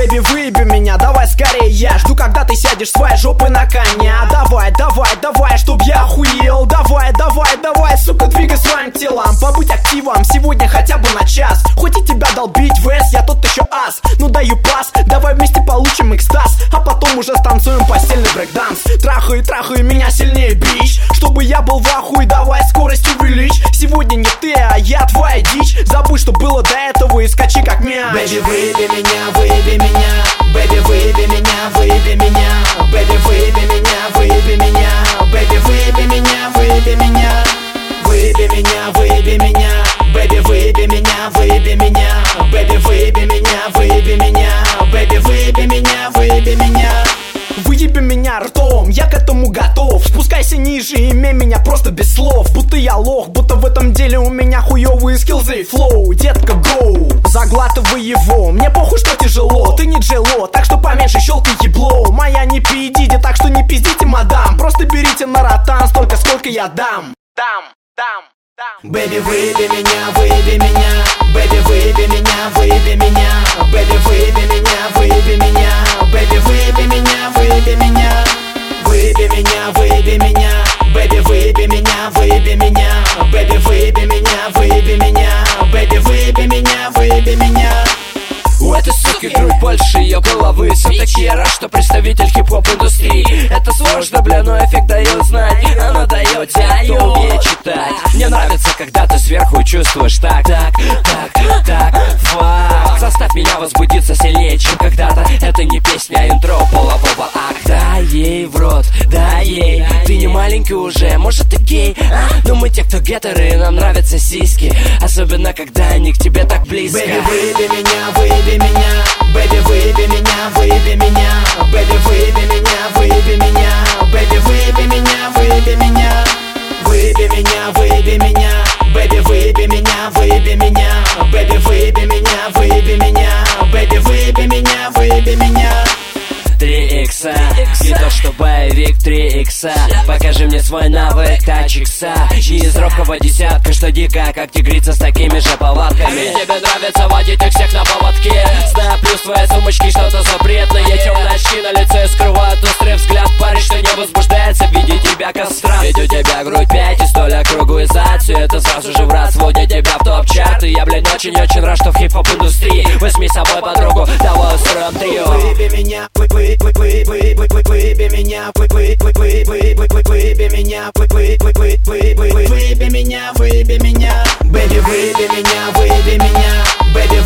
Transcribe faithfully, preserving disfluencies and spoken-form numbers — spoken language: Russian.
Бэби, выеби меня, давай скорее, я жду, когда ты сядешь своей жопой на коня. Давай, давай, давай, чтоб я охуел. Давай, давай, давай, сука, двигай своим телом. Побудь активом сегодня хотя бы на час. Хоть и тебя долбить в эс, я тот еще ас. Ну даю пас, давай вместе получим экстаз. А потом уже станцуем постельный брейкданс. Трахай, трахай меня сильнее, бич. Чтобы я был в ахуе, давай скорость увеличь. Сегодня не ты, а я твоя дичь. Забудь, что было до этого и скачи как мяч. Бэби, выеби меня, выеби меня. Бэби, выеби меня, выеби меня. Бэби, выеби меня, выеби меня. Бэби, выеби меня, выеби меня. Выеби меня, выеби меня. Бэби, выеби меня, выеби меня. Бэби, выеби меня, выеби меня. Бэби, выеби меня, выеби меня. Выеби меня ртом, я к этому готов. Спускайся ниже, имей меня просто без слов. Будто я лох, будто в этом деле у меня хуёвые скиллзы и флоу. Детка, гоу, заглатывай его. Мне похуй, что тяжело, ты не джело, так что поменьше щелкай ебло. Моя не пиздите, так что не пиздите, мадам. Просто берите на ротан столько, сколько я дам. Дам, дам, дам. Бэби, выеби меня, выеби меня. Бэби, выеби меня, выеби меня. Бэби, выеби меня, выеби меня. Бэби, выеби меня, выеби меня. Выеби меня, выеби меня. Бэби, выеби меня, выеби меня. Бэби, выеби меня, выеби меня. Бэби, выеби меня, выеби меня. У этой суки грудь больше ее головы. Все-таки я рад, что представитель хип-хоп индустрии. Это сложно, бля, но эффект дает знать. Она дает тем, кто умеет читать. Мне нравится, когда ты сверху чувствуешь так, так, так, так, фак. Заставь меня возбудиться сильнее, чем когда-то. Это не песня, а интро полового акта. Дай ей в рот, дай ей. Ты не маленький уже, может ты гей, а? Но мы те, кто гетеры, нам нравятся сиськи. Особенно, когда они к тебе так близко. Бэби, выеби меня, выеби меня. Бэби, выеби меня, выеби меня. Бэби, выеби меня, выеби меня. Бэби, выеби меня, выеби меня. Выеби меня, выеби меня. Бэби, выеби меня, выеби меня. Бэби, выеби меня, выеби меня. Бэби, выеби меня, выеби меня. Три икса, не то что боевик, три икса. Покажи мне свой навык, тачикса. Не из робкого десятка, что дико, как тигрица с такими же повадками. Тебе нравится водить их всех на поводке. Знаю, плюс твоей сумочки что-то запретное. Темные очки на лице скрывают острый взгляд. Парень, что не возбуждается, видеть тебя кастрат. Ведь у тебя грудь пять и столь округлый зад. Все это сразу же в раз вводит тебя в топ-чарт. И я, блин, очень-очень рад, что в хип-хоп индустрии возьми с собой подругу, давай устроим трио. Выеби меня, выеби меня, выеби меня, выеби меня, выеби меня. Бэби, выеби меня, выеби меня. Бэби,